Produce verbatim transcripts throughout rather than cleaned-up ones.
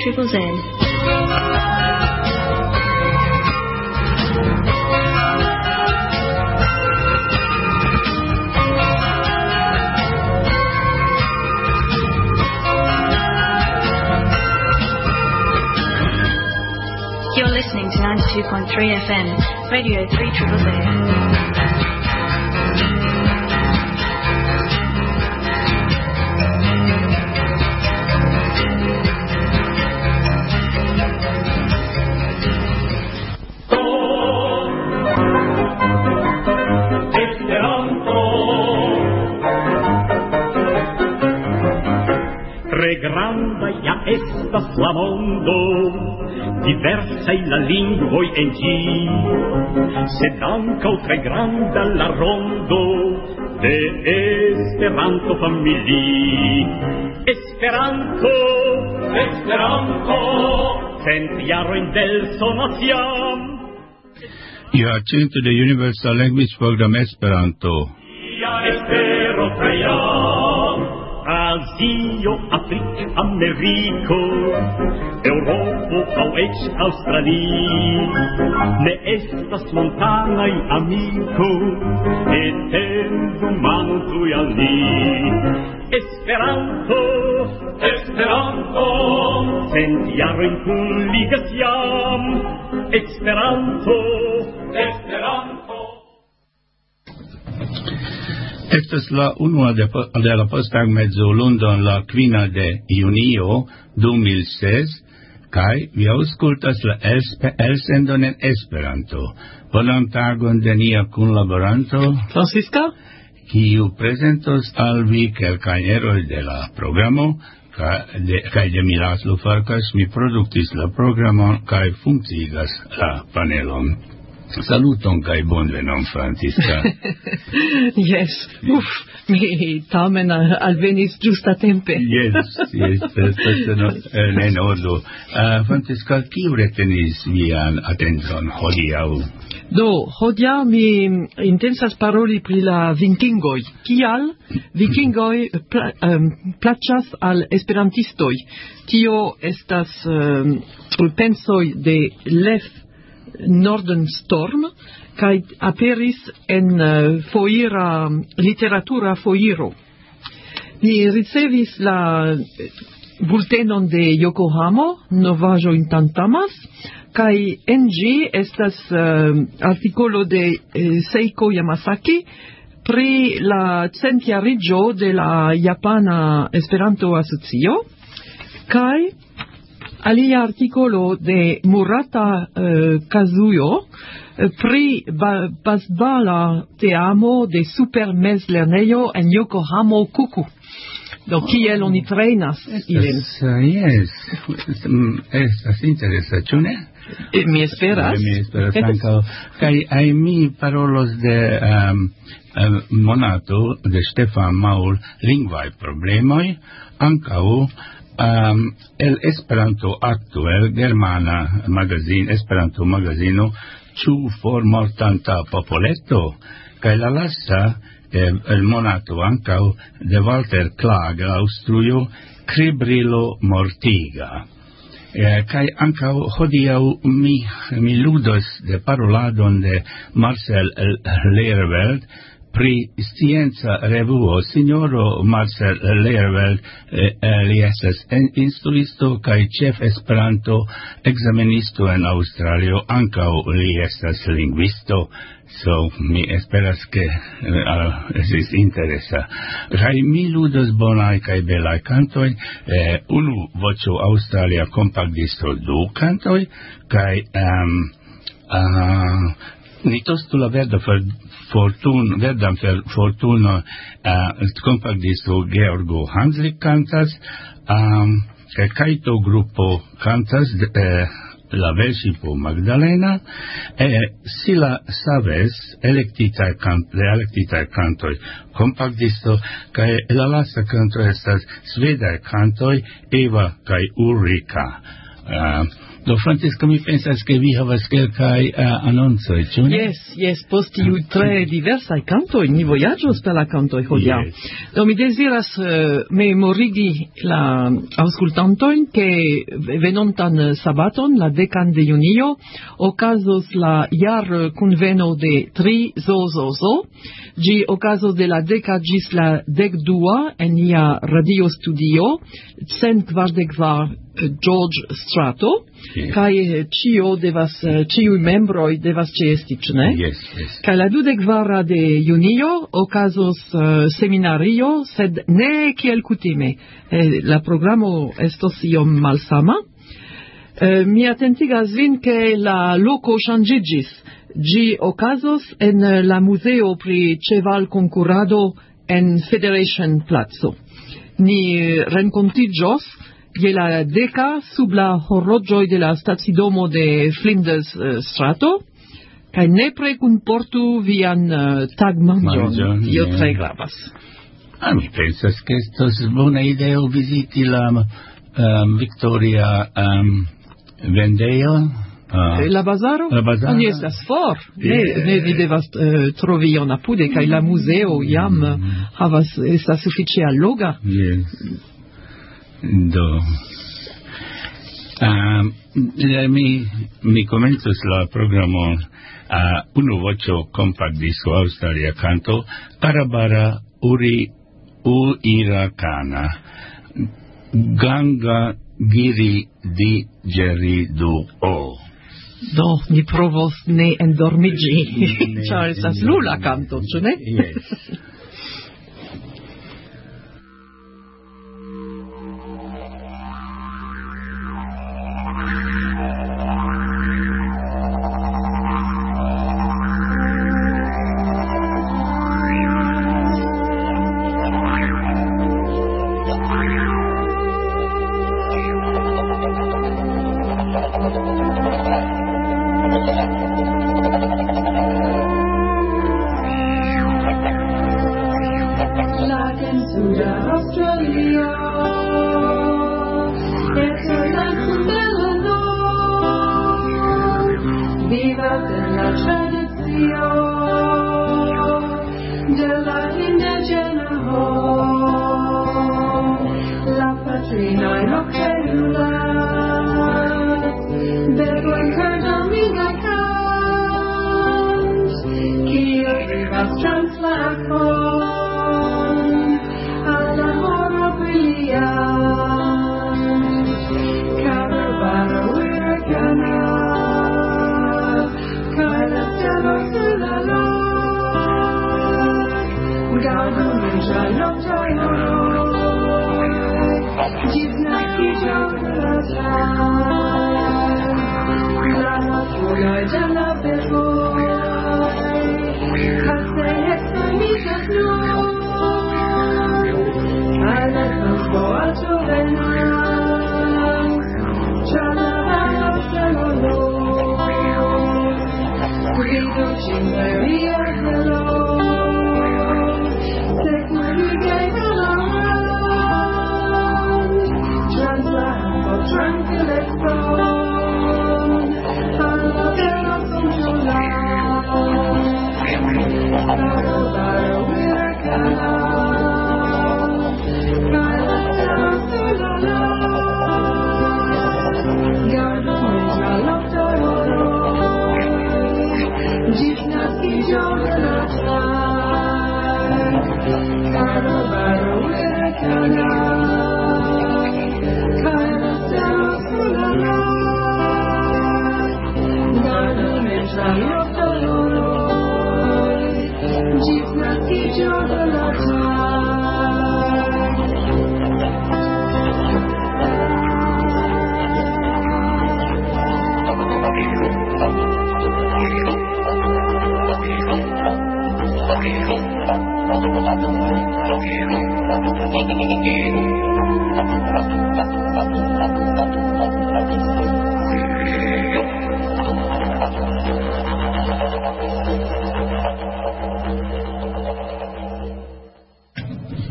Triple Z. You're listening to ninety-two point three F M, Radio three Triple Z. Granda ja estas la mondo, diversaj la lingvoj en ĝi, sed ankaŭ tre granda la rondo de Esperanto-familio. Esperanto, Esperanto, cent jarojn del sonas jam. You are tuned to the Universal Language Program Esperanto. Ja espero tre jam. Azio, Afriko, Ameriko, Eŭropo aŭ eĉ Aŭstralio, ne estas montanaj amiko, etendu manon tuj al ni. Esperanto, Esperanto, cent jarojn kunligas jam. Esperanto, Esperanto. Estas la unua de, de la posttagmezo lundon la kvina de junio du mil ses, kaj vi aŭskultas la elsendon en Esperanto. Bonan tagon de nia kunlaboranto Francisca, kiu prezentos al vi kelkajn eroj de la programo, kaj de, kaj de mi Laslo Farkas, mi produktis la programon kaj funkciigas la panelon. Saluton kaj bonvenon, Francisca. Yes, uff, mi tamen alvenis ĝustatempe. Yes, yes, estas en ordo. Uh, Francisca, kiu retenis vian atenton hodiaŭ? Do, hodiaŭ mi intensas paroli pri la vikingoj. Kial vikingoj pla, um, plaĉas al esperantistoj? Tio estas um, pensoj de Lev Nordenstorm, kaj aperis en uh, foira literatura foiro. Mi ricevis la bultenon de Yokohama, novaĵojn tantamas, kaj en ĝi estas uh, artikolo de uh, Seiko Yamasaki pri la centjariĝo de la Japana Esperanto-asocio, kaj alia artikolo de Murata uh, Kazuyo uh, pri ba- basbala teamo de supermezlernejo en Yokohama Kuku. Do kiel oni trenas ilin? Uh, yes, estas interesa, ĉu ne? Eh, mi esperas. Mi esperas ankaŭ. Kaj aj mi parolos de um, um, monato de Stefan Maul lingvaj problemoj, ankaŭ Um, el Esperanto Aktuel, germana magazin, Esperanto magazino, ĉu formortanta popoleto, kaj la lasta, eh, el monato ankaŭ de Walter Klage, Aŭstrujo, Kribrilo mortiga. Eh, kaj ankaŭ hodiaŭ mi, mi ludos de paroladon de Marcel Lehrveld, pri scienza revuo. Signoro Marcel Lehrveld, eh, li estas en instruisto kaj ĉef Esperanto ekzamenisto en Aŭstralio, ankaŭ li estas lingvisto, so mi esperas ke uh, estis interesa. Kaj mi ludos bonaj kaj belaj kantoj, eh, unu voĉo Aŭstralia kompaktisto, du kantoj, kaj um, uh, ni tostu la verda for, fortun, verdan for, fortuno uh, kompaktisto Georgo Hanslik kantas, um, kaj Kaito grupo kantas, uh, la Velŝipo Magdalena, eh, Sila Saves, elektitaj kant, elektitaj kantoj kompaktisto, kaj la lasta kanto estas svedaj kantoj Eva kaj Ulrika. Uh, Do Francesco mi pensas che vi havas kelkaj uh, anoncoj, ĉu ne? Yes, yes, post tiu tre diversaj kantoj, ni vojaĝos per la kantoj hodiaŭ. Yes. Do mi deziras uh, memorigi la aŭskultantojn ke venontan sabaton, la dekan de junio, okazos la jarkunveno de tri zo zo zo. Ĝi okazos de la deka ĝis la dekdua en nia radiostudio cent kvardek kvar George Strato, yes. Kaj ĉio devas, ĉiuj membroj devas ĉeesti, ĉu ne? Yes, yes. Kaj la dudek kvara de junio okazos uh, seminario, sed ne kiel kutime. Eh, la programo estos iom malsama. Eh, mi atentigas vin ke la loko ŝanĝiĝis. Ĝi okazos en la muzeo pri ĉevalkonkurado en Federation Placo. Ni renkontiĝos je la deka sub la horloĝoj de la stacidomo de Flinders uh, Strato, kaj nepre kunportu vian uh, tagmanĝon. Manĝon, Tio yeah. tre gravas. Ah, mi pensas che estos bona ideo visiti la um, Victoria um, vendejo. Uh, La bazaro? La bazaro. Oni estas for. Ne, Yeah. ne vi devas uh, trovi ion apude, kaj la muzeo jam mm. havas estas sufiĉe alloga. Yes. Do. Um, mi, mi komencos la programon uh, unu voĉo kompaktdisko aŭstralia kanto Karabara Uri Uirakana Ganga Giri Di Geridu O. Do, ni provos ne endormiĝi, ĉar estas lula kanto, ĉu ne? Yes.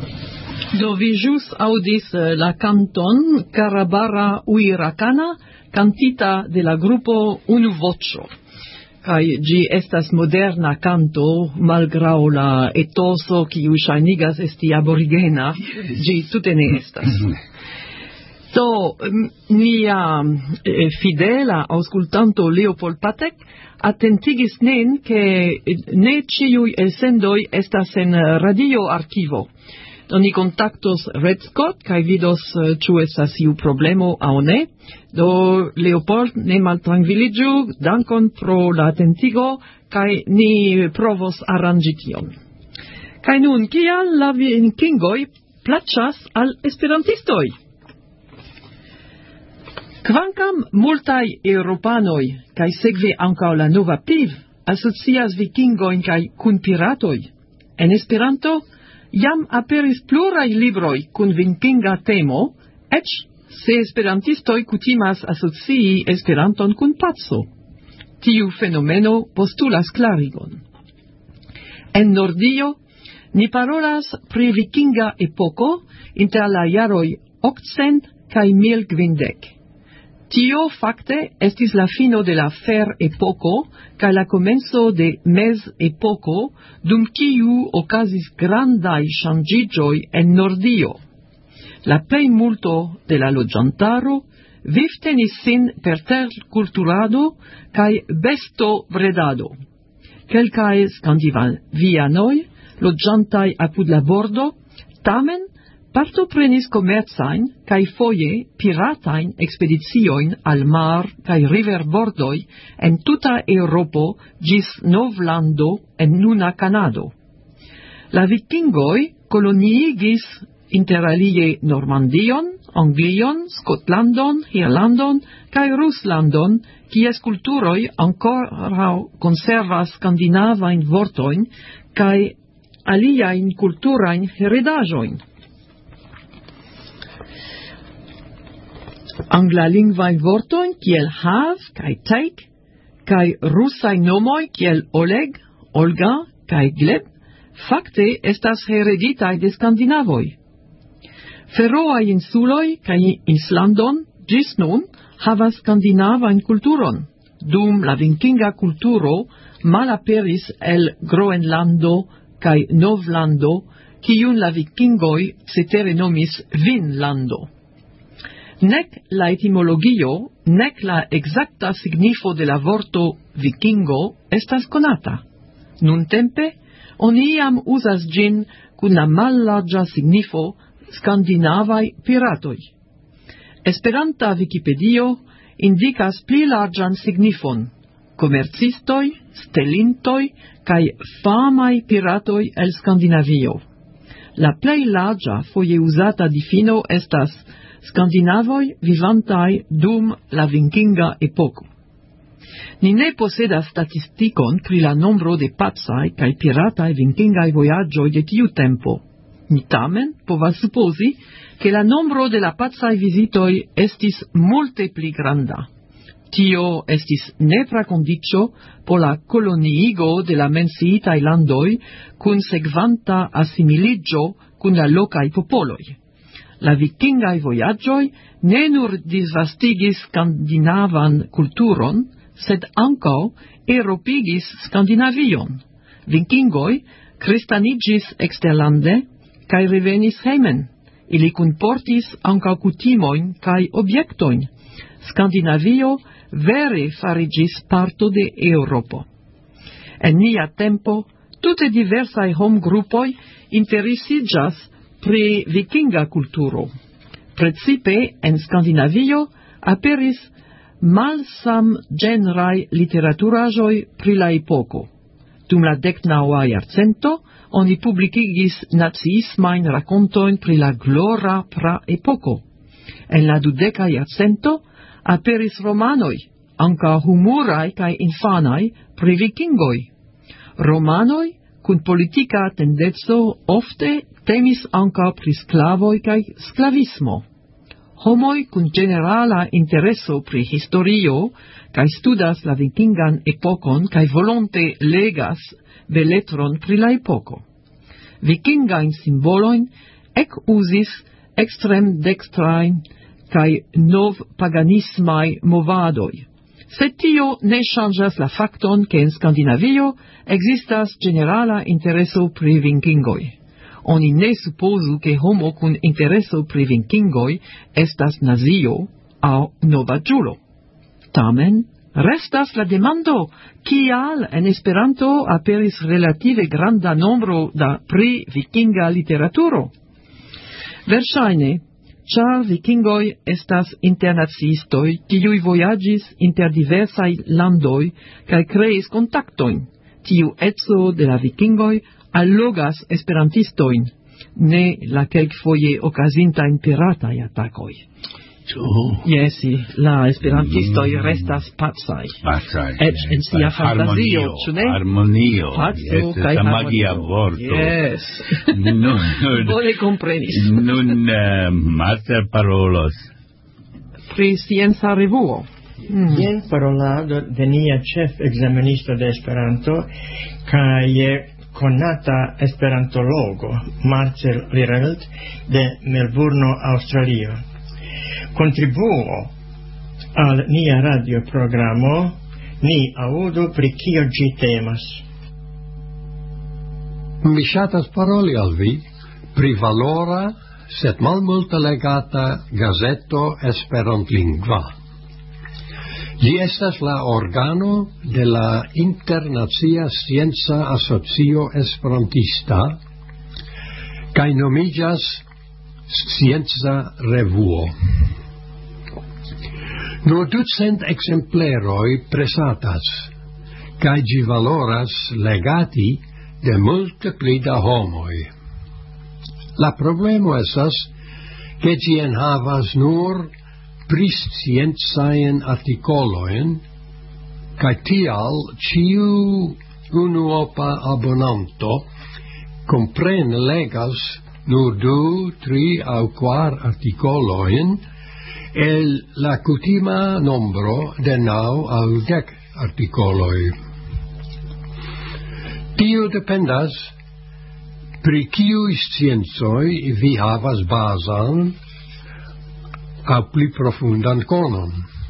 Do vi ĵus aŭdis la kanton Karabara Uirakana, cantita de la grupo Unu Voĉo. Kaj ĝi estas moderna canto, malgraŭ la etoso kiu ŝajnigas esti aborigena, ĝi tute ne estas. Do, nia eh, fidela aŭskultanto Leopold Patek atentigis nin, ke ne ĉiuj elsendoj estas en radio arkivo. Do ni kontaktos Red Scott kaj vidos ĉu estas iu problemo aŭ ne. Do Leopold, ne maltrankviliĝu, dankon pro la atentigo kaj ni provos aranĝi tion. Kaj nun, kial la vikingoj plaĉas al esperantistoj? Kvankam multaj eŭropanoj kaj sekve ankaŭ la nova P I V asocias vikingojn kaj kun piratoj, en Esperanto jam aperis pluraj libroj kun vikinga temo, eĉ se esperantistoj kutimas asocii Esperanton kun paco. Tiu fenomeno postulas klarigon. En Nordio ni parolas pri vikinga epoko inter la jaroj okcent kaj mil kvindek. Tio fakte estis la fino de la fer-epoko kaj la komenco de mez-epoko, dum kiu okazis grandaj ŝanĝiĝoj en Nordio. La plejmulto de la loĝantaro vivtenis sin per terkulturado kaj bestobredado. Kelkaj skandinavianoj, loĝantaj apud la bordo, tamen partoprenis komercajn kaj foje piratajn ekspediciojn al mar kaj riverbordoj en tuta Eŭropo ĝis Novlando en nuna Kanado. La vikingoj koloniigis interalie Normandion, Anglion, Skotlandon, Irlandon kaj Ruslandon, kies kulturoj ankoraŭ konservas skandinavajn vortojn kaj aliajn kulturajn heredaĵojn. Anglalingvaj vortoj kiel hav kaj teik, kaj rusaj nomoj kiel Oleg, Olga kaj Gleb fakte estas hereditaj de skandinavoj. Feroaj insuloj kaj Islandon ĝis nun havas skandinavan kulturon, dum la vikinga kulturo malaperis el Groenlando kaj Novlando, kiun la vikingoj cetere nomis Vinlando. Nek la etimologio, nek la exacta signifo de la vorto vikingo estas konata. Nuntempe, oni iam uzas ĝin kun la mallarĝa signifo skandinavaj piratoj. Esperanta Vikipedio indikas pli larĝan signifon: komercistoj, stelintoj kaj famaj piratoj el Skandinavio. La plej larĝa foje uzata difino estas skandinavoj vivantaj dum la vikinga epoko. Ni ne posedas statistikon pri la nombro de pacaj kaj pirataj vikingaj vojaĝoj de tiu tempo. Ni tamen povas supozi, ke la nombro de la pacaj vizitoj estis multe pli granda. Tio estis nepra kondiĉo por la koloniigo de la menciitaj landoj kun sekvanta asimiliĝo kun la lokaj popoloj. La vikingaj vojaĝoj ne nur disvastigis skandinavan kulturon, sed ankaŭ eropigis Skandinavion. Vikingoj kristaniĝis eksterlande kaj revenis hejmen. Ili kunportis ankaŭ kutimojn kaj objektojn. Skandinavio vere fariĝis parto de Eŭropo. En nia tempo tute diversaj homgrupoj interesiĝas pri vikinga kulturo. Precipe en Skandinavio aperis malsamĝenraj literaturaĵoj pri la epoko. Dum la deknaŭa jarcento oni publikigis naciismajn rakontojn pri la glora praepoko. En la dudeka jarcento aperis romanoj, ankaŭ humuraj kaj infanaj, pri vikingoj. Romanoj kun politika tendenco ofte temis ankaŭ pri sklavoj kaj sklavismo. Homoj kun ĝenerala intereso pri historio kaj studas la vikingan epokon kaj volonte legas beletron pri la epoko. Vikingajn simbolojn ekuzis ekstremdekstrajn kai nov paganismai movadoi. Sed tio ne changas la facton che in Scandinavio existas generala intereso pri vikingoi. Oni ne supposu che homo kun intereso pri vikingoi estas nazio au novaĝulo. Tamen, restas la demando, kial en Esperanto aperis relative granda nombro da pri vikinga literaturo? Verŝajne, ĉar vikingoj estas internaciistoj, kiuj vojaĝis inter diversaj landoj kaj kreis kontaktojn. Tiu eco de la vikingoj allogas esperantistojn, ne la kelkfoje okazintajn pirataj atakoj. Oh. Yes, la esperantistoj mm. restas pacaj. Pacaj. Eĉ en sia fantazio, ĉu ne? Harmonio. Paco kaj harmonio. Magia vorto. Yes. Nun, Bone komprenis. Nun uh, master parolos. Pri scienca revuo. Mm. Jen parolado de nia ĉef ekzamenisto de Esperanto kaj konata esperantologo Marcel Lirelt de Melburno, Aŭstralio. Contribuo al nia radioprogramo, ni audu pri kio ĝi temas. Mi ŝatas paroli al vi pri valora, sed malmulte legata gazeto esperantlingva. Ĝi estas la organo de la Internacia Scienca Asocio Esperantista kaj nomiĝas Scienca Revuo. Nur ducent exempleroi presatas, cae gi valoras legati de multe pli da homoi. La problemo esas che gi enhavas nur priscienzaen articoloen, cae tial ciu unuopa abonanto comprene legas nur du, tri au quar articoloen, el la cutima nombro de nau au dec articoloi. Tio dependas pri kiuj sciencoj vi havas bazan au pli profundan konon.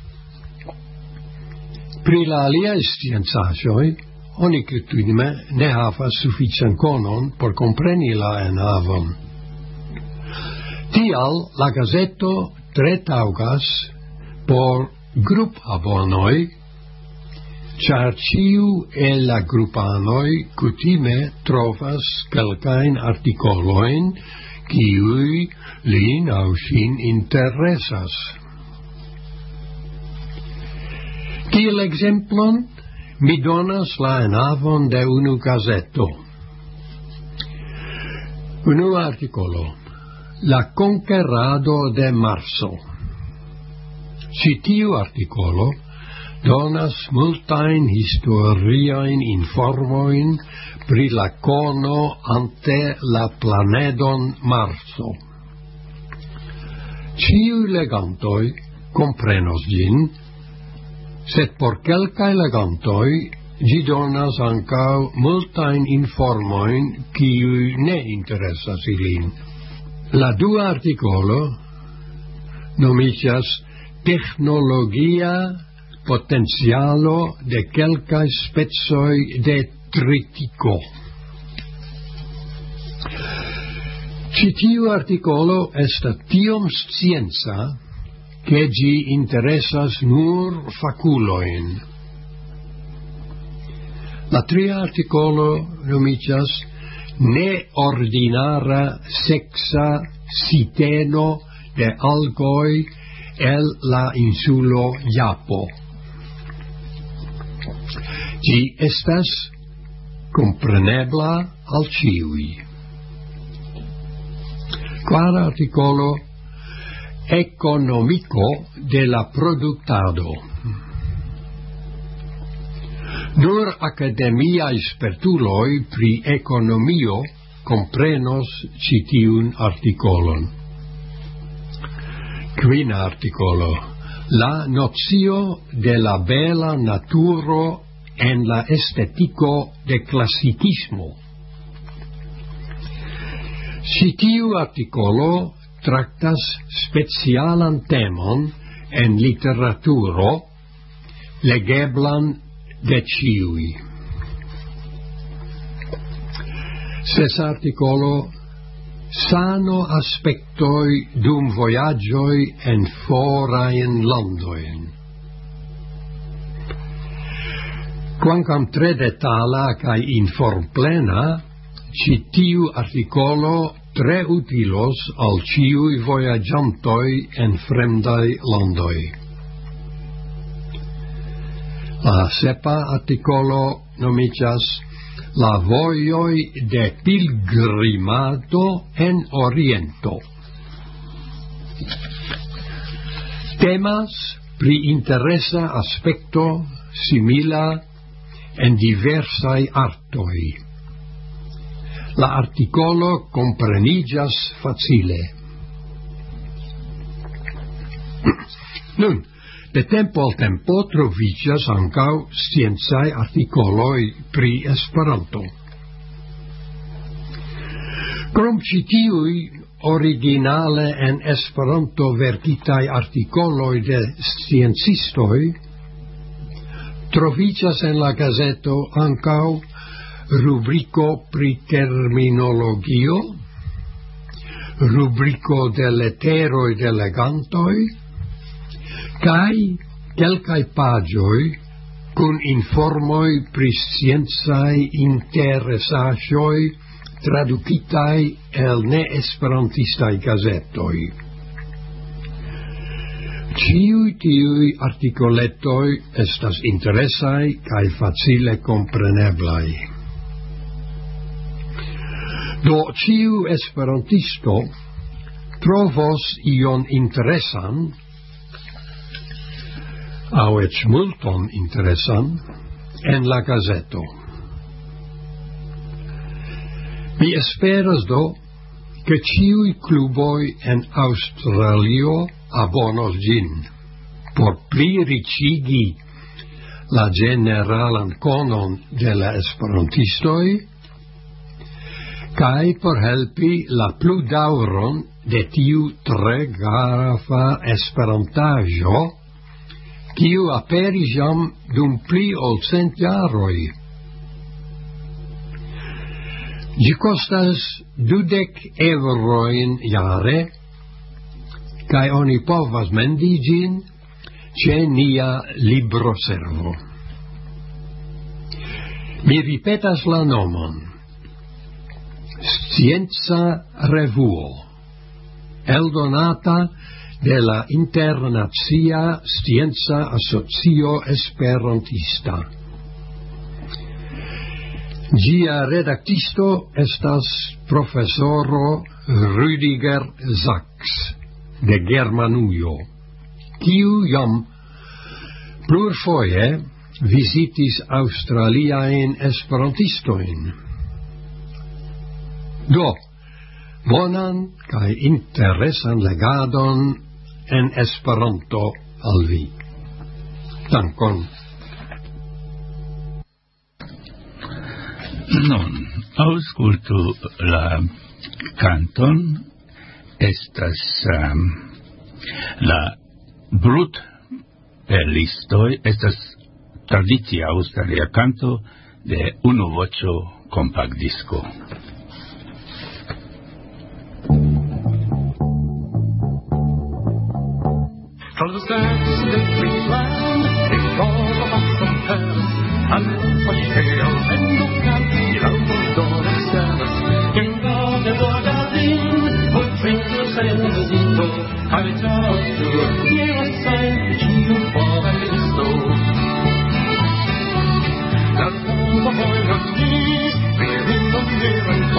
Pri la aliaj sciencaĵoj oni kutime ne havas sufician konon por kompreni la enhavon. Tial la gazeto tre taŭgas por grupabonoj, ĉar ĉiu el la grupanoj kutime trovas kelkajn artikolojn, kiuj lin aŭ ŝin interesas. Kiel ekzemplon mi donas la enhavon de unu gazeto. Unua artikolo. La conquerado de Marso. Ci tiu articolo donas multain historiain informoin pri la cono ante la planedon Marso. Ciu legantoi comprenos gin, sed por quelcae legantoi gi donas ancau multain informoin kiu ne interesas ilin. La dua articolo nomicias Technologia potenzialo de quelcae spezoi de tritiko. Ci tiu articolo estas tiom scienza che gi interesas nur faculoin. La tria articolo nomicias Neordinara sexa siteno de algoi el la insulo Japo. Gi estas comprenebla al ciui. Quara articolo Economico de la productado. Nur academiae spertuloi pri economio comprenos citiun articolon. Quina articolo. La notio de la bela naturo en la estetico de classicismo. Citiu articolo traktas specialan temon en literaturo legeblan de ciui. Ses articolo sano aspectoi dum voyagioi en forain landoin. Quancam tre detala cae informplena, citiu articolo tre utilos al ciui voyagiantoi en fremdai landoi. La sepa articolo nomicias La voioi de pilgrimado en Oriento. Temas pri interesa aspecto simila en diversai artoi. La articolo comprenillas facile. Nun, de tempo al tempo trovicias ancau scienzae articoloi pri Esperanto. Krom citiui originale en Esperanto verkitai articoloi de sciencistoi, trovicias en la gazeto ancau rubrico pri terminologio, rubrico de leteroi de legantoi, kai kelkai pagioi kun informoi pri scienzae interesaĵoj tradukitaj el ne-esperantistaj gazetoj. Ĉiuj tiuj artikoletoj estas interesaj kaj facile kompreneblaj. Do ĉiu esperantisto trovos ion interesan au ec multon interesan en la gazeto. Mi esperas do che ciui cluboi en Australio abonos gin por pli ricigi la generalan conon de la esperantistoi kai por helpi la pludauron de tiu tre grava esperantaĵo kiu aperis jam dum pli ol cent jaroj. Ĝi kostas dudek eŭrojn jare, kaj oni povas mendi ĝin ĉe nia libroservo. Mi ripetas la nomon. Scienca Revuo, eldonata de la Internacia Scienca Asocio Esperantista. Gia redaktisto estas profesoro Rüdiger Sachs de Germanujo, kiu jam plurfoje visitis Australiajn esperantistojn. Do, bonan kaj interesan legadon en Esperanto al vi. Dankon. Nun, aŭskultu la kanton. Estas um, la Brutperlistoj, estas tradicia aŭstralia kanto de unuvoĉo kompaktdisko. From the sands of Queensland, it's all about some Paris, and what shale and the country, out of door and service. In God and Lord Aberdeen, with drinkers and the Zito, I talk to a near a sign, the chief of all I know. And all the boy of me, we're in the mirror.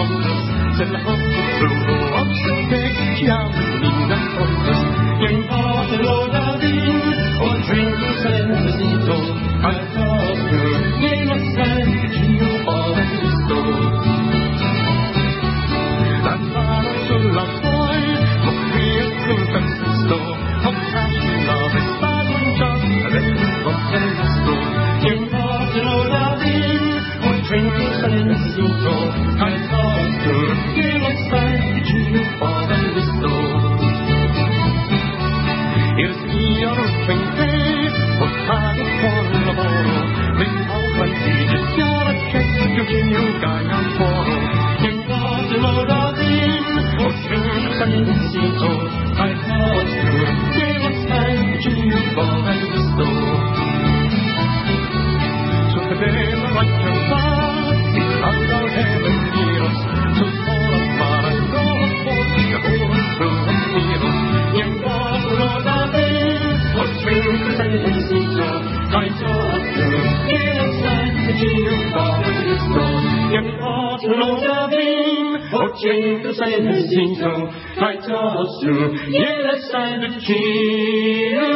Probleme raggiuntar, i alla även iros, så svarar bara något folk, jag vågar tro att iros, jag var råda vid, och tvingt sig en sida, kaj så att du, hela släkt, tio var just då, jag var råda vid, och tvingt sig en sida, kaj så att du, hela släkt, tio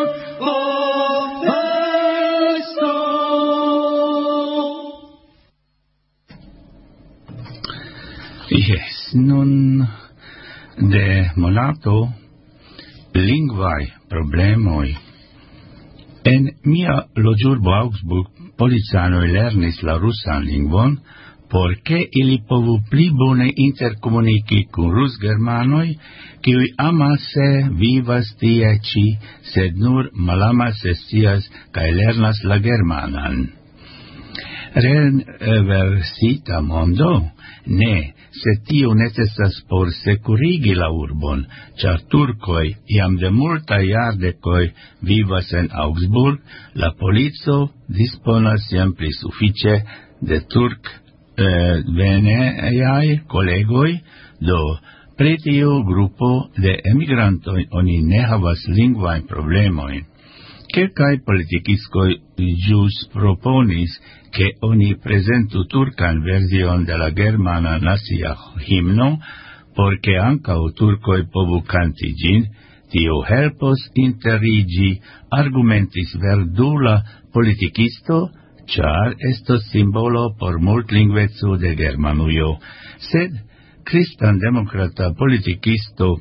var Yes, nun de monato lingvaj problemoj. En mia loĝurbo Augsburg policanoj lernis la rusan lingvon, por ke ili povu pli bone interkomuniki kun rusgermanoj, kiuj amase vivas tie ĉi, sed nur malamase scias kaj lernas la germanan. Renversita mondo? Ne, se tio necesas por securigi la urbon, ĉar turkoj jam de multaj jardekoj vivas en Augsburg, la polico disponas jam pli sufiĉe de turk eh, venejaj kolegoj, do pri tiu grupo de emigrantoj oni ne havas lingvajn problemojn. Kelkaj politikistoj ĵus proponis che oni presentu turkan version de la germana nacia himno, porque ankaŭ turkoj povu kanti ĝin, tio helpos interrigi, argumentis verdula politikisto, ĉar estos simbolo por multlingveco de Germanujo, sed kristan-demokrata politikisto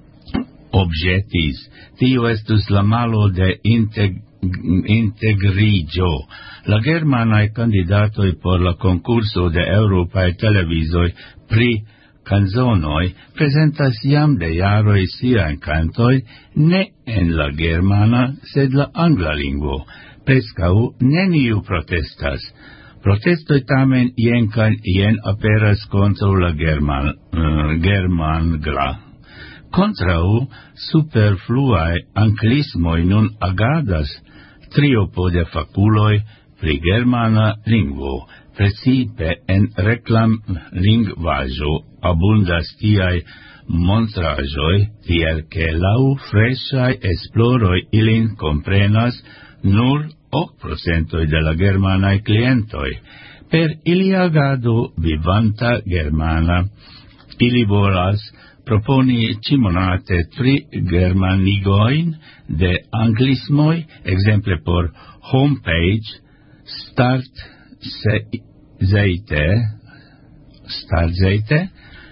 objetis, tio estus la malo de integ integrigio. La germanaj kandidatoj por la konkurso de eŭropaj televizoj pri kanzonoj prezentas jam de jaroj siajn kantojn ne en la germana, sed la angla lingvo. Preskaŭ neniu protestas. Protestoj tamen jen kaj jen aperas kontraŭ la german, uh, germangla. Kontraŭ superfluaj anglismoj nun agadas triopo de fakuloj pri germana lingvo. Precipe en reklamlingvaĵo abundas tiaj montraĵoj, tiel ke laŭ freŝaj esploroj ilin komprenas nur ok procentoj de la germanaj klientoj. Per ilia agado vivanta germana, ili volas proponi cimonate tri germanigojn de anglismoj, exemple por homepage, start zeite, start zeite,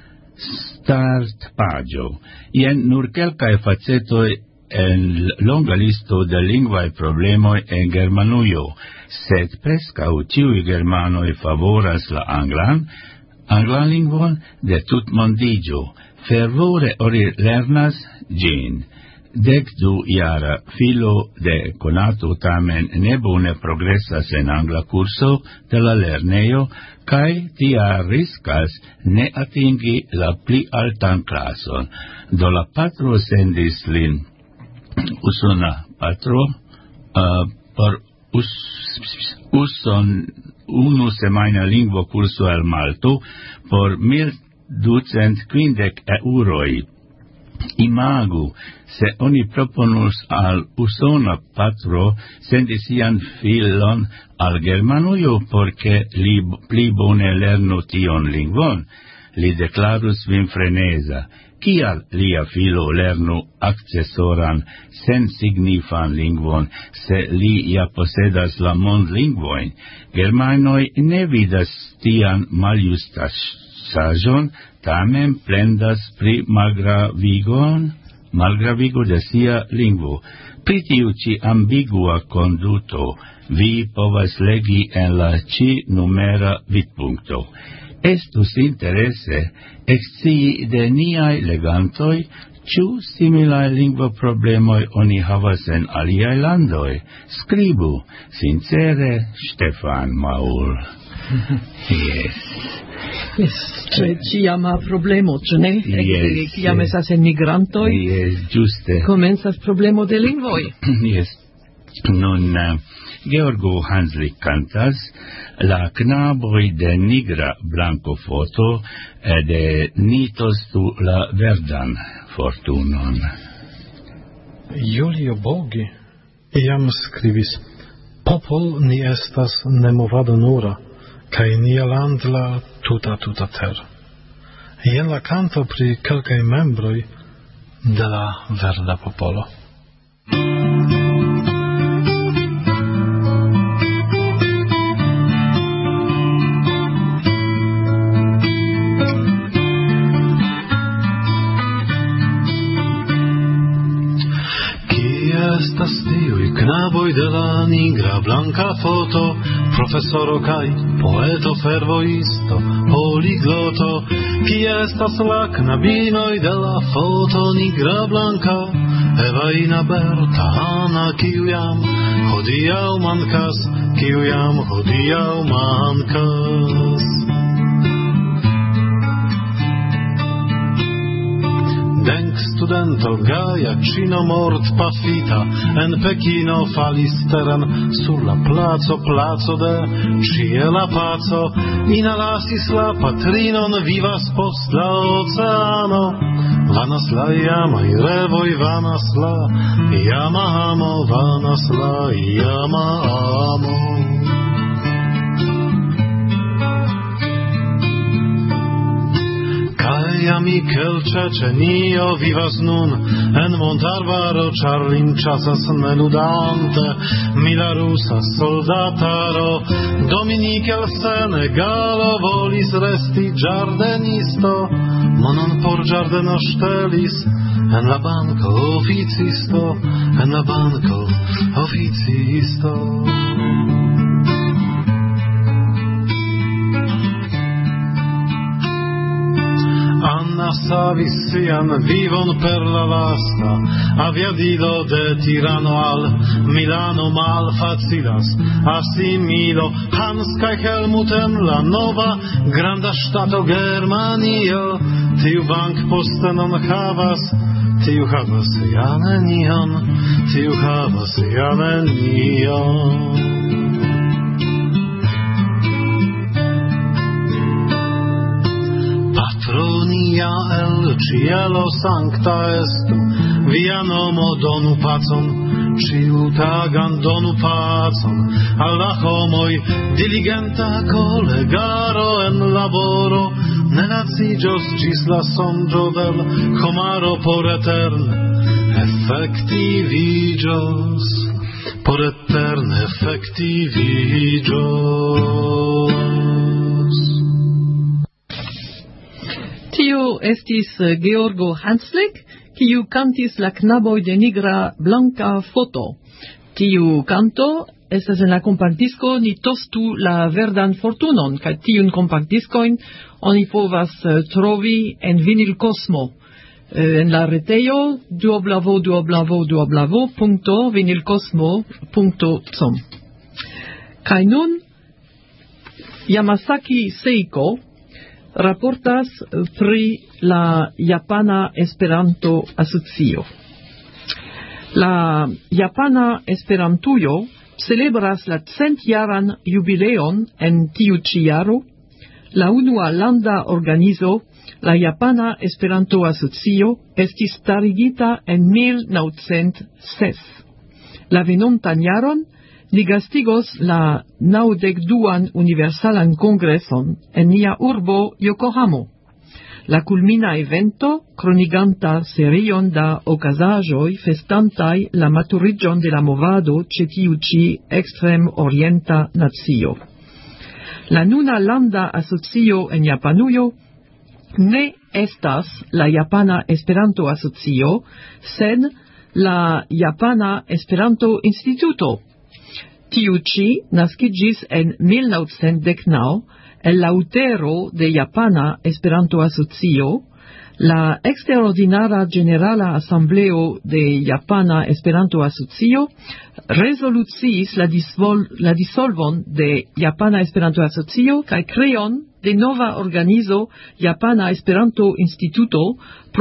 start pagio. Jen nur kelkaj facetoj en longa listo de lingvaj problemoj en Germanujo, sed preskaŭ ĉiuj germanoj favoras la anglan, anglan lingvon de tutmondiĝo. Fervore ori lernas ĝin. Dek du jara filo de konato tamen ne bone progresas en angla kurso de la lernejo, kaj tia riskas ne atingi la pli altan klason. Do la patro sendis lin, usona patro, uh, por us, uson unu semajna lingvo kurso el Malto por mil ducent quindec euroi. Imagu, se oni proponus al usona patro sendi sian filon al Germanujo, porque li pli bone lernu tion lingvon, li declarus vinfreneza. Kial lia filo lernu accessoran sen signifan lingvon, se li ja posedas la mondlingvoin? Germanoj ne vidas tian maljustasaĵon, tamen plendas pri malgravigon, malgravigo de sia lingvo. Pri tiu ĉi ambigua konduto vi povas legi en la ĉi numera vidpunkto. Estus interese ekscii de niaj legantoj, ĉu similaj lingvoproblemoj oni havas en aliaj landoj. Skribu sincere Stefan Maul. Yes. Yes, c'è ciama problemo, ce ne? Yes. Ciam esas emigrantoi? Yes, giuste. Comenzas problemo de lingvoi. Yes. Nun uh, Georgo Hanslik cantas la knaboj de nigra blanco foto e de nitos tu la verdan fortunon. Julio Bogi iam skribis: Popol ni estas nemovado nura, kaj nia land la tuta tuta ter. Jen la canto pri kelkaj membroj de la verda popolo. Estas tiuj knaboj de la nigra blanca foto, profesoro kaj poeto fervoisto, poligloto. Kie estas la knabinoj de la foto nigra blanca? Eva, Ina, Berta, Anna, kiu jam hodiaŭ mankas, kiu jam hodiaŭ mankas. Denk studento gaja cino mort pafita en Pekino falis teren sur la placo placo de cie la paco. Ina lasis la patrinon, vivas post la oceano. Vanas la iamaj revoj, vanas la iama amo, vanas la iama amo. Mikel Ĉeĉenio vivas nun en Montarbaro, ĉar lin ĉasas neludante mila rusa soldataro. Dominik el Senegalo volis resti ĝardenisto, monon por ĝardeno ŝtelis en la banko oficisto, en la banko oficisto. Anna savis sian vivon per la lasta aviadilo de Tirano al Milano. Malfacilas asimilo Hans kaj Helmut en la nova granda ŝtato Germanio. Tiu bankpostenon havas, tiu havas ja nenion, tiu havas ja nenion. Patronia el cielo sancta estu, via nomo donu pacon, ciu tagan donu pacon, alla homoi diligenta collegaro en laboro, ne lacigios cis la sonĝo del homaro por eterne effektiviĝos, por eterne effektiviĝos. Tio estis Georgo Hanslik, kiu cantis la knaboj de nigra blanca foto. Tiu canto estas en la kompaktdisko Ni tostu la verdan fortunon, kaj tiun kompaktdiskojn oni povas trovi en Vinil Cosmo, en la retejo w w w punkto vinilcosmo punkto com. Kaj nun Yamasaki Seiko raportas pri la Japana Esperanto Asocio. La Japana Esperantujo celebras la centjaran jubileon en tiu ĉi jaro. La unua landa organizo, la Japana Esperanto Asocio, estis starigita en mil naŭcent ses. La venontan jaron ni gastigos la naŭdekduan universalan kongreson en nia urbo Yokohamo. La kulmina evento, kroniganta serion da okazaĵoj festantaj la maturiĝon de la movado ĉe tiu ĉi ekstrem-orienta nacio. La nuna landa asocio en Japanujo ne estas la Japana Esperanto Asocio, sed la Japana Esperanto Instituto. Tiu ĉi naskiĝis en mil naŭcent dek naŭ el la utero de Japana Esperanto Asocio. La eksterordinara ĝenerala asembleo de Japana Esperanto Asocio rezoluciis la, disvol, la dissolvon de Japana Esperanto Asocio kaj kreon de nova organizo Japana Esperanto Instituto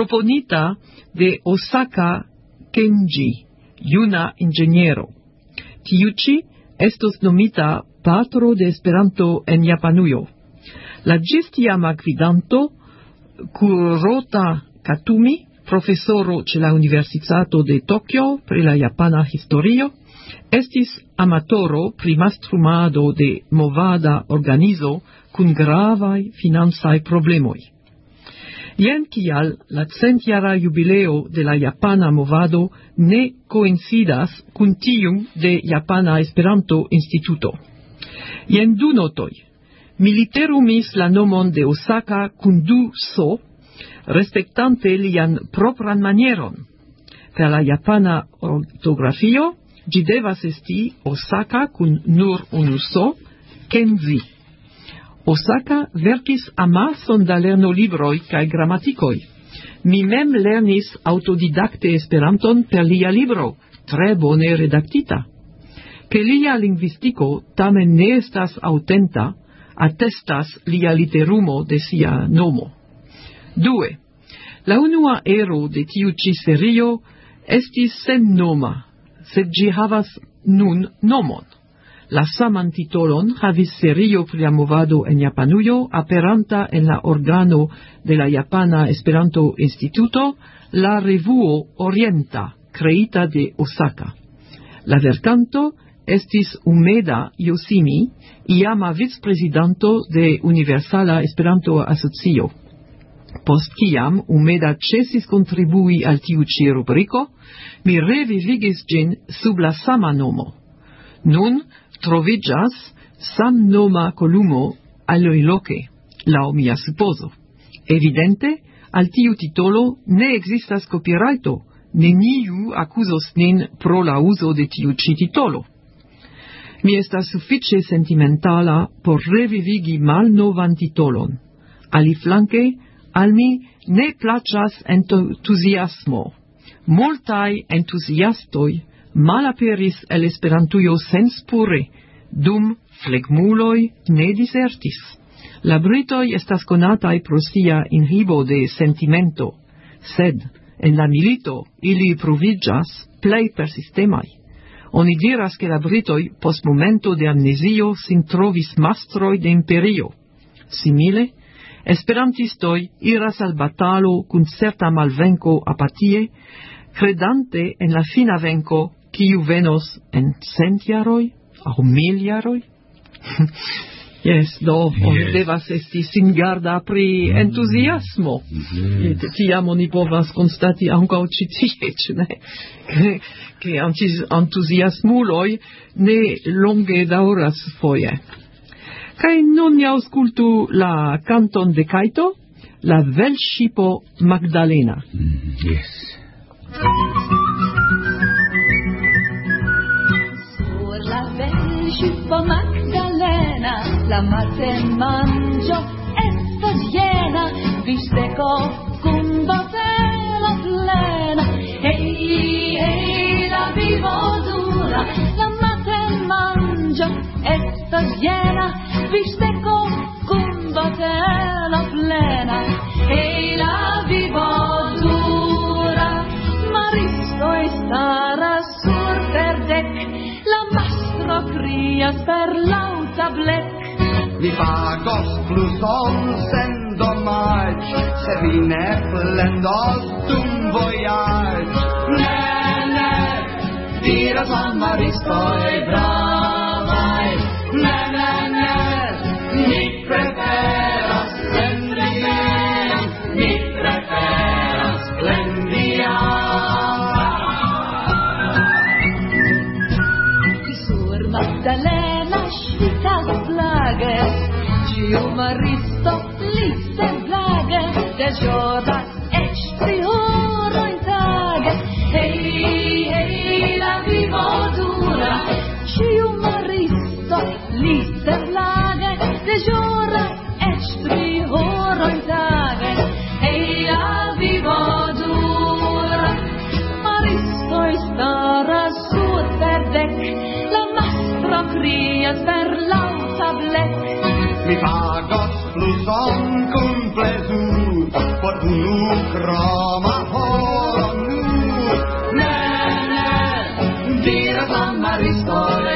proponita de Osaka Kenji, juna inĝeniero. tiu ĉi estos nomita patro de Esperanto en Japanujo. La ĝis tiama gvidanto Kurota Katumi, profesoro ĉe la Universitato de Tokio pri la japana historio, estis amatoro pri mastrumado de movada organizo kun gravaj financaj problemoj. Jen kial la centjara jubileo de la japana movado ne koincidas kun tiu de Japana Esperanto Instituto. Jen du notoj. Mi literumis la nomon de Osaka kun du so, respektante lian propran manieron. Per la japana ortografio, ĝi devas esti Osaka kun nur unu so, Kenzi. Osaka verkis amason da lernolibroj kaj gramatikoj. Mi mem lernis autodidakte Esperanton per lia libro, tre bone redaktita. Ke lia lingvistiko tamen ne estas aŭtenta, attestas lia literumo de sia nomo. Due. La unua ero de tiu ĉi serio estis sennoma, sed ĝi havas nun nomon. La saman titolon havis serio pri la movado en Japanujo, aperanta en la organo de la Japana Esperanto Instituto, la revuo Orienta, kreita de Osaka. La verkanto estis Umeda Yosimi, iama vicprezidanto de Universala Esperanto Asocio. Post kiam Umeda ĉesis kontribui al tiu ĉi rubriko, mi revivigis ĝin sub la sama nomo. Nun troviĝas samnoma kolumo aliloke, laŭ mia supozo. Evidente, al tiu titolo ne ekzistas kopirajto, neniu akuzos nin pro la uzo de tiu ĉi titolo. Mi estas sufiĉe sentimentala por revivigi malnovan titolon. Aliflanke, al mi ne plaĉas entuziasmo. Multaj entuziastoj malaperis el Esperantujo senspure, dum flegmuloj ne disertis. La britoj estas konataj pro sia inhibo de sentimento, sed en la milito ili pruviĝas plej persistemaj. Oni diras ke la britoj post momento de amnezio sin trovis mastroj de imperio. Simile, esperantistoj iras al batalo kun certa malvenko apatie, credante en la fina venko, kiu venos en cent jaroj aŭ mil jaroj. Yes, do, oni yes. devas esti singarda pri entuziasmo. Mm. Tiam oni povas konstati ankaŭ ĉi tie, ĉu ne? Ke entuziasmuloj ne longe daŭras foje. Kaj nun ni aŭskultu la kanton de Kaito, la velŝipo Magdalena. Mm, yes. Sur la velŝipo Magdalena, la matenmanĝo estas jena, bisteko kun botelo plena. Hej, hej, la vivo dura, la matenmanĝo estas jena, bisteko kun botelo plena. Hej, la vivo dura, maristoj staras sur verdek, la mastro krias per laŭta blek. Vi pagos pluson sen domaĝ, se vi ne plendos dum vojaĝ. Ne, ne, diras la maristoj bravaj. Ne, ne, ne, mi preferas splendian, mi preferas splendian. Sur Magdalena ŝvitas flage, ĉiu maristo lise flage, deĵoras eĉ tri horojn tage. Hej, hej, la vivo dura, ĉiu maristo lise flage, deĵoras eĉ tri horojn tage. Hej, la vivo dura, maristoj staras sur verdek, la mastro krias per laŭta blek. Mi pagos pluson kun plezur, por unu kroma horo nur. Ne, ne, diras la maristoj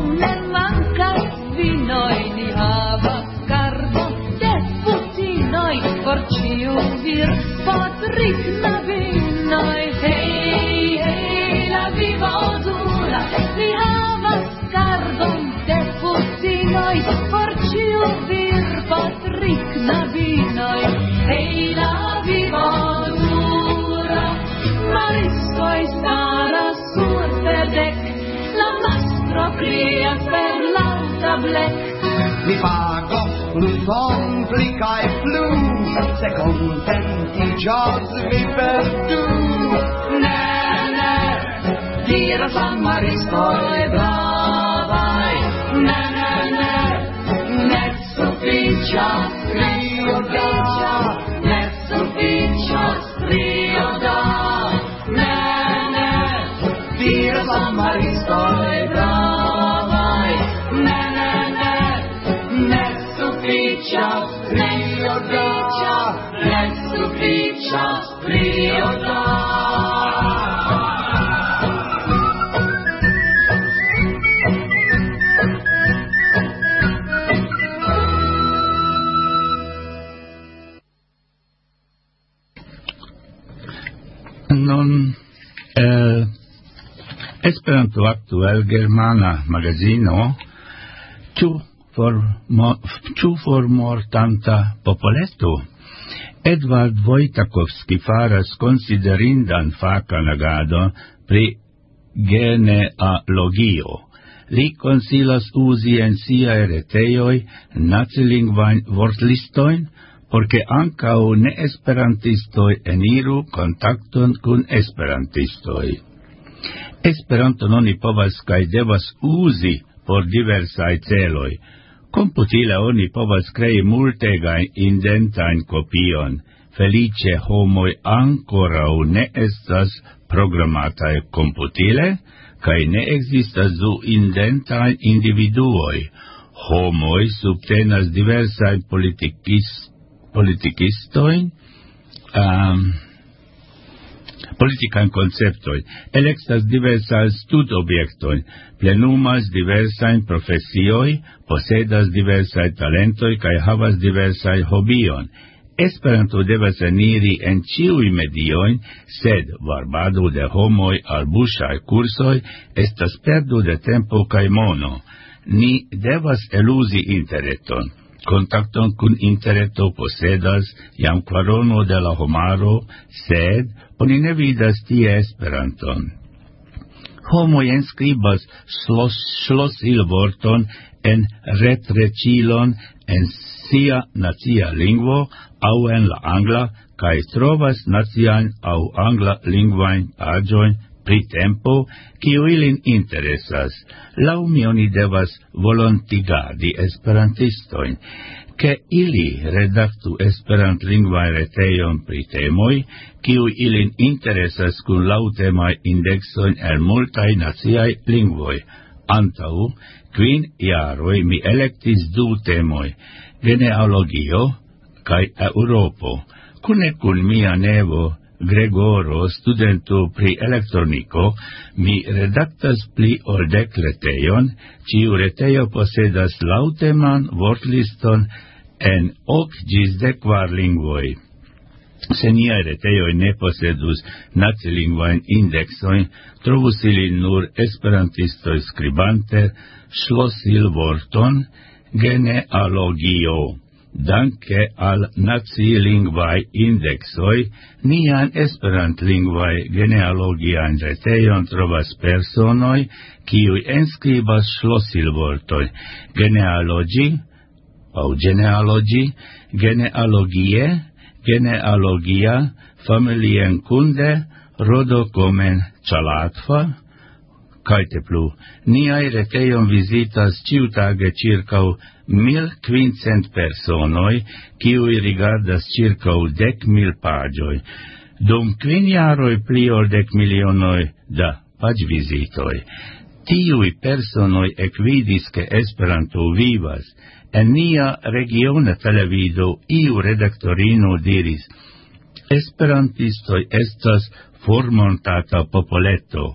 ne mancas vinoi, ni havas karbo de putinoi, por ciu vir potrik knabinoi. Hej, hej, la vivo dura, ni havas karbon de putinoi, por ciu vir potrik knabinoi. Hej, la vivo dura, maristoi staras sur pedek, la mastro crias per lauta blek. Mi pagos pluson pli cae plu, se contentigios vi perdu. Ne, ne, diras la maristoi bravai. Ne, ne, ne, ne sufficias trio da, ne sufficias trio da. Ne, ne, diras la maristoi bravai. Ne, ne, ne, ne sufficias trio da, ne sufficias trio da. Non el Esperanto aktuel germana magazino ĉu for mo, ĉu for mortanta popoleto. Edvard Wojciechowski faras konsiderindan fakan agadon pri genealogio. Li konsilas uzi en siaj retejoj nacilingvajn vortlistojn, porque ancau ne-esperantistoi eniru kontakton kun esperantistoi. Esperanto oni povas kaj devas uzi por diversaj celoj. Komputile oni povas krei multegajn indentajn kopion. Felice homoj ankoraŭ ne estas programataj komputile, kaj ne ekzistas du indentaj individuoj. Homoj subtenas diversaj politikis politikistoin, um, politikan konceptoj, elektas diversaj studobjektojn, plenumas diversajn profesioj, posedas diversaj talentoj kaj havas diversaj hobion. Esperanto devas eniri en ĉiuj mediojn, sed varbado de homoj al buŝaj kursoj estas perdo de tempo kaj mono. Ni devas eluzi interreton. Kontakton kun interreto posedas jam kvarono de la homaro, sed oni ne vidas tie Esperanton. Homoj enskribas ŝlosilvorton en retreĉilon en sia nacia lingvo aŭ en la angla, kaj trovas naciajn aŭ angla lingvajn paĝojn pri tempo, kiu ilin interesas. Laŭ mi oni devas volontigadi esperantistojn, ke ili redaktu esperantlingvajn retejon pri temoj, kiu ilin interesas kun laŭtemaj indeksojn el multaj naciaj lingvoj. Antaŭ kvin jaroj mi elektis du temoj, genealogio kaj Eŭropo. Kune kun mia nevo Gregoro, studento pri elektroniko, mi redaktas pli ol dek retejon, ĉiu retejo posedas laŭteman vortliston en ok ĝis dekkvar lingvoj. Se niaj retejoj ne posedus nacilingvajn indeksojn, trovus ilin nur esperantistoj skribante ŝlosilvorton genealogio. Danke al nacilingvaj indeksoj, nian esperantlingvaj genealogian retejon trovas personoj, kiuj enskribas ŝlosilvortojn genealogi aŭ genealogi, genealogie, genealogia, familienkunde, rodokomen ĉalatfa, kaj te plu. Niaj retejon vizitas ĉiutage ĉirkaŭ mil kvincent personoj, kiuj rigardas ĉirkaŭ dek mil paĝoj. Dum kvin jaroj pli ol dek milionoj da paĝvizitoj. Tiuj personoj ekvidis, ke Esperanto vivas. En nia regiona televido iu redaktorino diris: Esperantistoj estas formontata popoleto.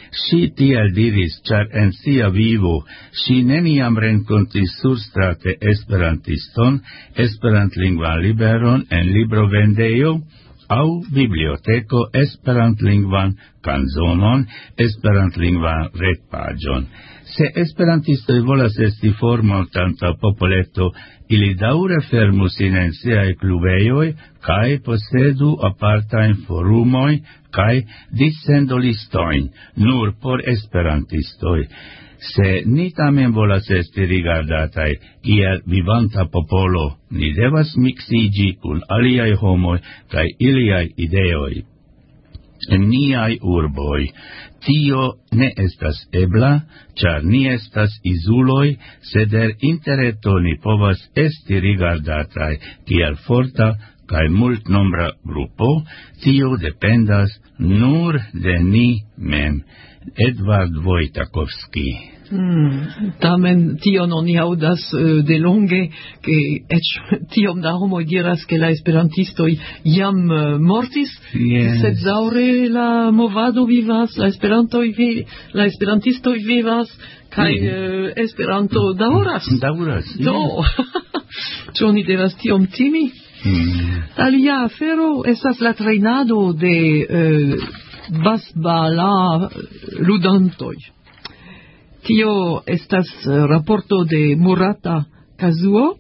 Si tiel diris, char en sia vivo si neniam renkontis surstrate esperantiston, esperantlingvan liberon en librovendejo, au biblioteko esperantlingvan kanzonon, esperantlingvan retpaĝon. Se esperantistoj volas esti formortanta popoleto, ili daŭre fermu sin en siaj klubejoj kaj posedu apartajn forumoj kaj dissendolistojn nur por esperantistoj. Se ni tamen volas esti rigardataj kiel vivanta popolo, ni devas miksiĝi kun aliaj homoj kaj iliaj ideoj. En niaj urboj tio ne estas ebla, ĉar ni estas izuloj, sed el interreto ni povas esti rigardataj kiel forta kaj multnombra grupo, tio dependas nur de ni mem. Edvard Wojciechowski. Hmm, tamen tion oni aŭdas uh, de longe, ke eĉ tiom da homoj diras ke la esperantistoj jam uh, mortis, yes. Sed daŭre la movado vivas, la esperantoj vi, la esperantistoj vivas, kaj mm. uh, Esperanto daŭras. Daŭras. Do, ĉu oni devas tiom timi? Mm. Alia afero estas la trejnado de uh, basbala ludantoj. Tio estas raporto de Murata Kazuo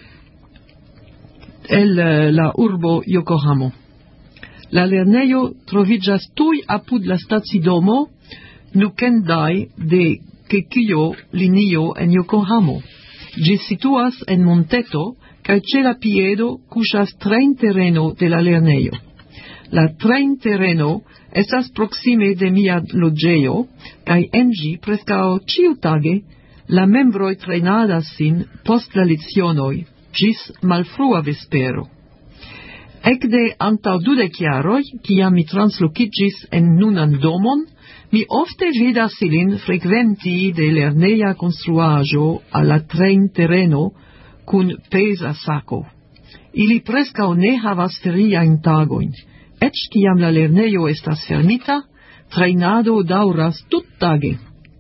el la urbo Yokohamo. La lernejo troviĝas tuj apud la stacidomo Nukendai de Keikyo linio en Yokohamo. Ĝi situas en monteto kaj ĉe la piedo kuŝas trejntereno de la lernejo. La trejntereno estas proksime de mia loĝejo, kaj en ĝi preskaŭ ĉiutage la membroj trejnadas sin post la lecionoj ĝis malfrua vespero. Ekde antaŭ dudek jaroj, kiam mi translokiĝis en nunan domon, mi ofte vidas ilin frekventi de lerneja konstruaĵo al la trejntereno kun peza sako. Ili preskaŭ ne havas feriajn tagojn. Eĉ kiam la lernejo estas fermita, trejnado daŭras tuttage.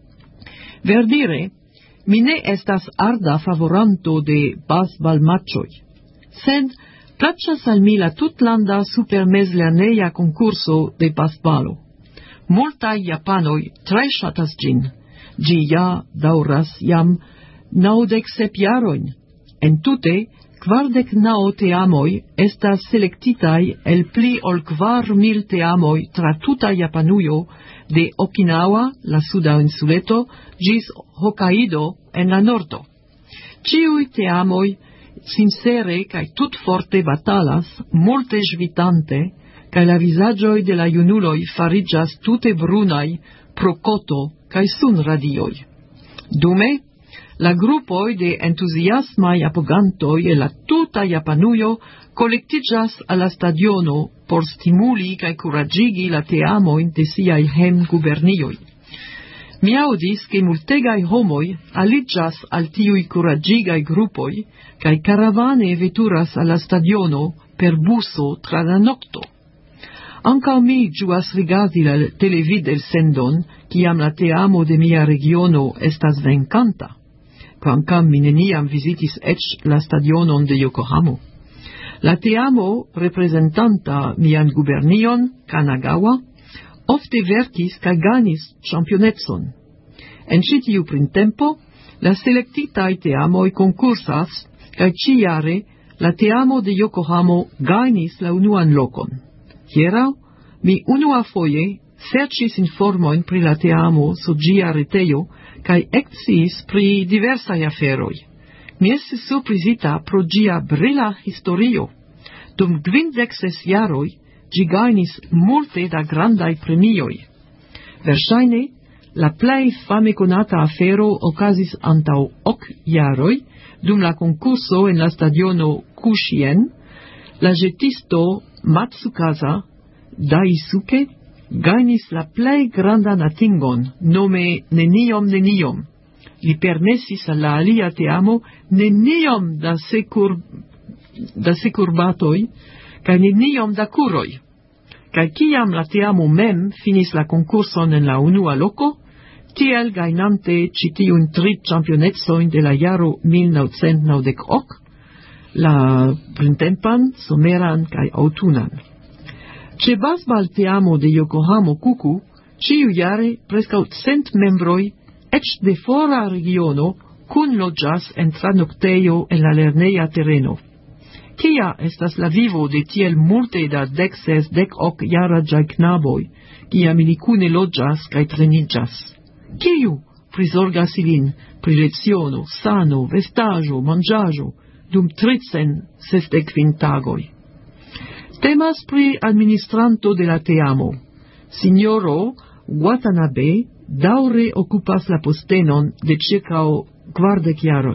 Verdire, mi ne estas arda favoranto de basbalmaĉoj, sed plaĉas al mi la tutlanda supermezlerneja konkurso de basbalo. Multaj japanoj tre ŝatas ĝin. Ĝi ja daŭras jam naŭdek sep jarojn. Entute, kvardek naŭ teamoj estas selektitaj el pli ol kvar mil teamoj tra tuta Japanujo, de Okinawa, la suda insuleto, ĝis Hokkaido en la nordo. Ĉiuj teamoj sincere kaj tutforte batalas, multe ĵvitante, kaj la vizaĝoj de la junuloj fariĝas tute brunaj pro koto kaj sunradioj. Dume, la grupoj de entuziasmaj apogantoj el la tuta Japanujo kolektiĝas al la stadiono por stimuli kaj kuraĝigi la teamojn de siaj hejmgubernioj. Mi aŭdis, ke multegaj homoj aliĝas al tiuj kuraĝigaj grupoj kaj karavane veturas al la stadiono per buso tra la nokto. Ankaŭ mi ĝuas rigardi la televidelsendon, kiam la teamo de mia regiono estas venkanta. Kvankam mi neniam vizitis eĉ la stadionon de Yokohamo. La teamo reprezentanta mian gubernion, Kanagawa, ofte verkis kaj gajnis ĉampionecon. En ĉi tiu printempo, la selektitaj teamoj konkursas, kaj ĉijare la teamo de Yokohamo gajnis la unuan lokon. Hieraŭ mi unuafoje serĉis informojn pri la teamo sur ĝia retejo kaj eksciis pri diversaj aferoj. Mi estis surprizita pro ĝia brila historio. Dum kvindek ses jaroj ĝi gajnis multe da grandaj premioj. Verŝajne, la plej fame konata afero okazis antaŭ ok jaroj, dum la konkurso en la stadiono Kuŝien. La ĵetisto Matsukaza Daisuke gajnis la plej grandan atingon, nome neniom neniom. Li permesis al la alia teamo neniom da sekur da sekurbatoj kaj neniom da kuroj. Kaj kiam la teamo mem finis la konkurson en la unua loko, tiel gainante ĉi tiujn tri ĉampionecojn de la jaro mil novcent naŭdek ok, la printempan, someran kaj aŭtunan. Ĉe basbal teamo de Yokohamo Kuku, ĉiujare preskaŭ cent membroj, eĉ de fora regiono, kunloĝas en tranoktejo en la lerneja tereno. Kia estas la vivo de tiel multe da dek ses dek ok jaraĝaj knaboj, kiam ili kune loĝas kaj treniĝas? Kiu prizorgas ilin pri leciono, sano, vestaĵo, manĝaĵo dum tricent sesdek kvin tagoj? Temas pri administranto de la teamo. Sinjoro Watanabe daŭre okupas la postenon de ĉirkaŭ kvardek jaroj.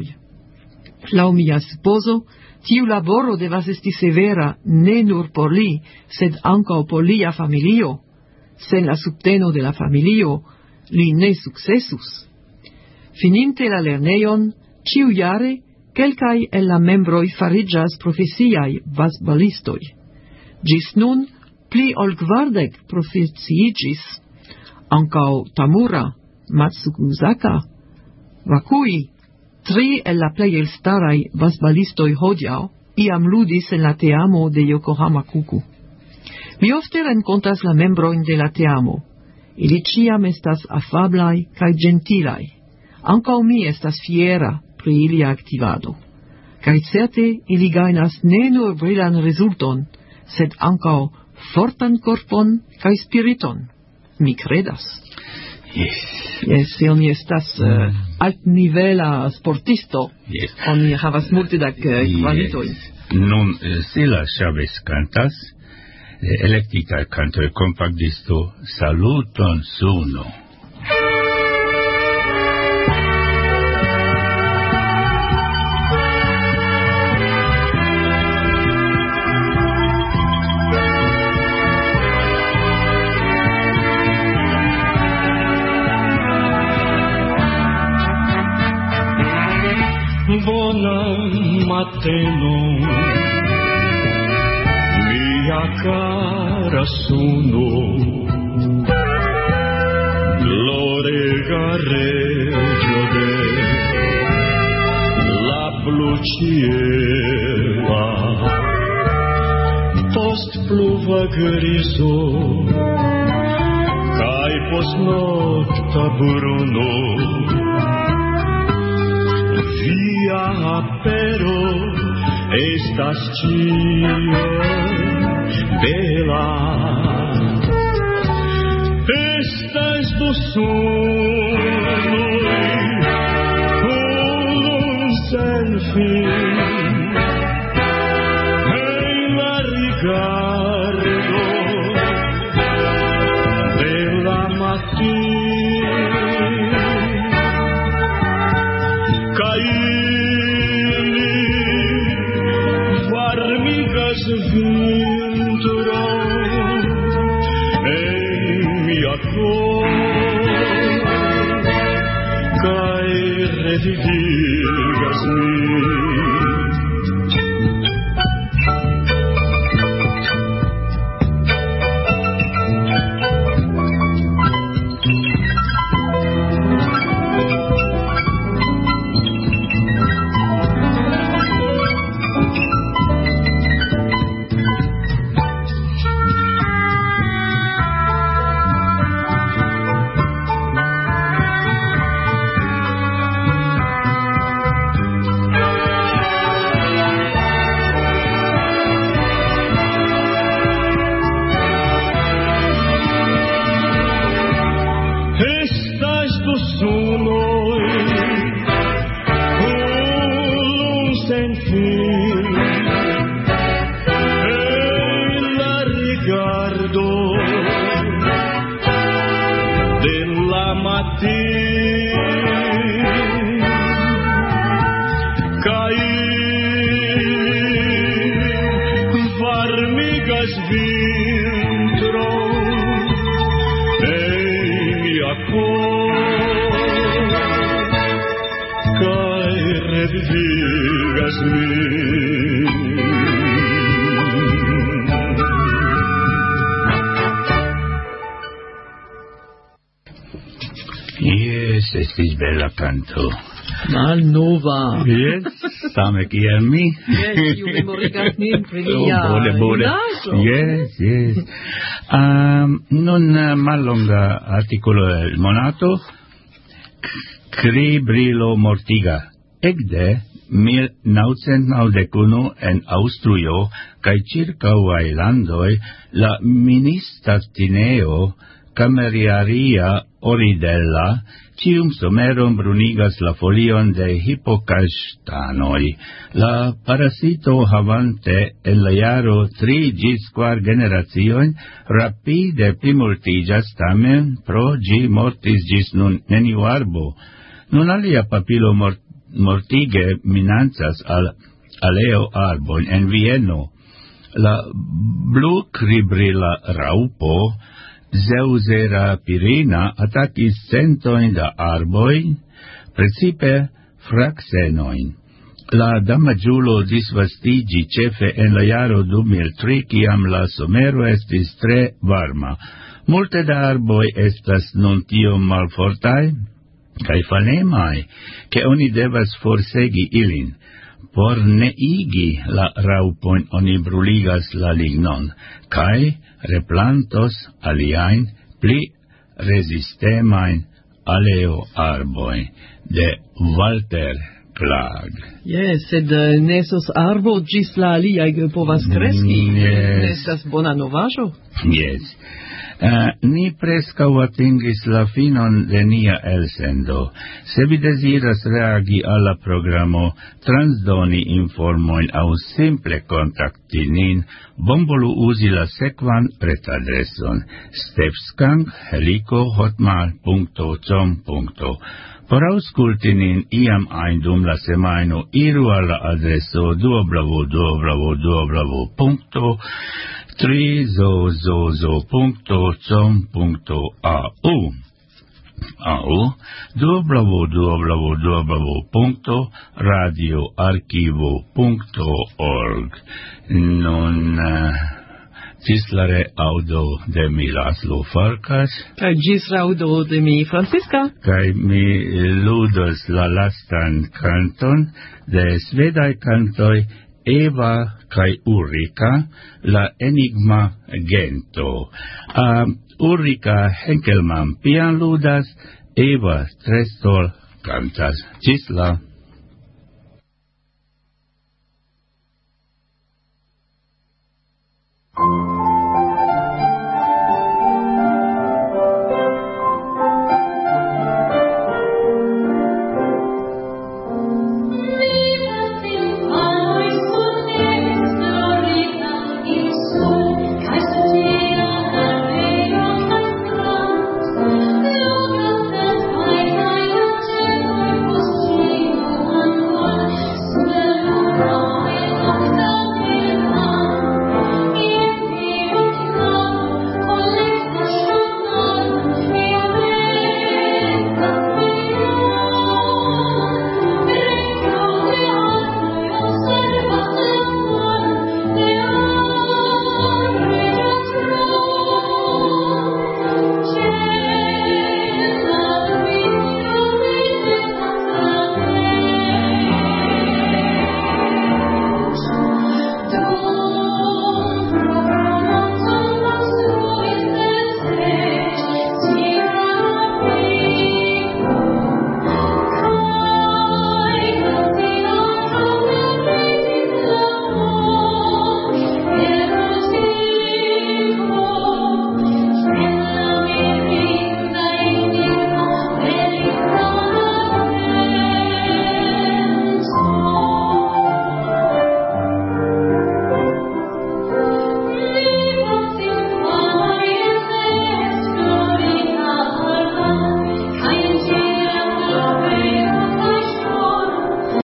Laŭ mia supozo, tiu laboro devas esti severa ne nur por li, sed ankaŭ por lia familio. Sen la subteno de la familio, li ne sukcesus. Fininte la lernejon, ĉiujare kelkaj el la membroj fariĝas profesiaj basbalistoj. Ĝis nun pli ol kvardek profesiiĝis, ankaŭ Tamura, Matsuzaka, Wakui, tri el la plej elstaraj basbalistoj hodiaŭ, iam ludis en la teamo de Yokohama Kuku. Mi ofte renkontas la membrojn de la teamo. Ili ĉiam estas afablaj kaj ĝentilaj. Ankaŭ mi estas fiera pri ilia aktivado. Kaj certe ili gajnas ne nur brilan rezulton, sed ankaŭ fortan korpon kaj spiriton. Mi kredas. Yes. Yes, se oni estas uh, altnivela sportisto, Yes. oni havas multe da uh, kvalitoj. Yes. Nun, eh, Sila Chavez cantas, eh, electica canto e compactisto, saluton suno. Bonan matenon, mia cara suno, glorega regio de la blu ciela, post pluva griso, kaj post nokta bruno. Via apero estas ĉio bela. Estas du sonoj, unu sen fin, en la rigardo de la matino. Vintro en mia cor, kaj revivigas min. estis bella canto. Malnova. Yes, same kiel mi. Yes, you memorigas nin pri lia Oh, bone, bone. junaĝo. Yes, yes. Um, nun uh, mallonga articolo del Monato. Cri brilo mortiga. Ekde mil naŭcent naŭdek unu en Aŭstrujo kaj ĉirkaŭaj landoj la ministatineo Cameriaria Oridella cium someron brunigas la folion de hipocastanoi. La parasito havante en la jaro tri gis kvar generaciojn rapide plimultiĝas, tamen pro ĝi mortis ĝis nun neniu arbo. Nun alia papilo mort, mortige minancas al aleo arbojn en Vieno. La blu kribrila raupo Zeusera pirina atakis centojn da arboj, precipe fraksenoin. La damaĝulo disvastiĝi ĉefe en la jaro du mil tri, kiam la somero estis tre varma. Multe da arboj estas nun tiom malfortaj kaj falemaj, ke oni devas forsegi ilin. Por neigi la raupojn oni bruligas la lignon, kaj replantos aliajn pli rezistemajn aleo arbojn de Walter Plag. Yes, sed uh, ne estos arbo ĝis la aliaj povas kreski. Yes. Estas bona novaĵo. Yes. Uh, ni preskaŭ atingis la finon de nia elsendo. Se vi deziras reagi al la programo, transdoni informojn aŭ simple kontakti nin, bonvolu uzi la sekvan retadreson stepskank heliko hotmail punkto com punkto. Por aŭskulti nin iam ajn dum la semajno, iru al la adreso w w w punkto trizozozo punkto com punkto a u aŭ w w w punkto radioarkivo punkto org. Nun ĝis la reaŭdo de mi Laslo Farkas. Kaj ĝis reaŭdo de mi Franziska. Kaj mi ludos la lastan kanton de svedaj kantoj Eva kai Ulrika, la enigma gento. Uh, Ulrika Henkelmann pian ludas, Eva Trestol cantas. Ĝis la